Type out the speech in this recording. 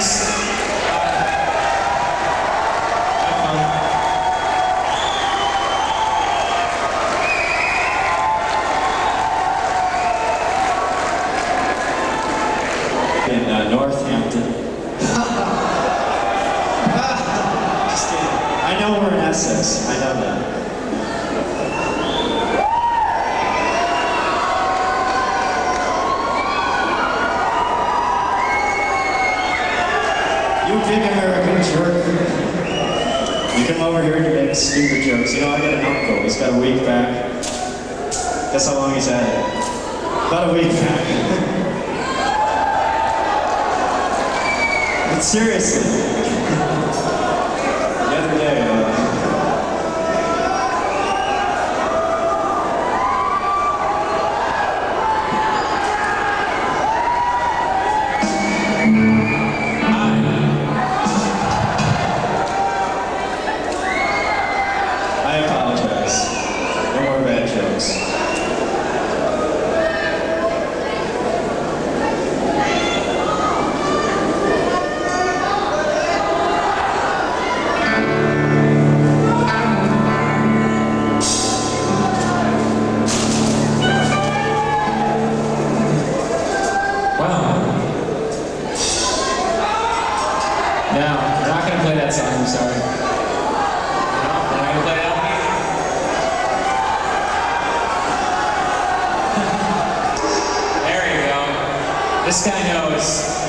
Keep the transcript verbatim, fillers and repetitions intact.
Thanks. In uh, Northampton. Just kidding. I know we're in Essex. I know that. You big American jerk. You come over here and you make stupid jokes. You know, I got an uncle. He's got a week back. Guess how long he's had it? About a week back. But seriously, the other day, uh, I apologize. No more bad jokes. No, we're not going to play that song, I'm sorry. No, we're not going to play that one. There you go. This guy knows.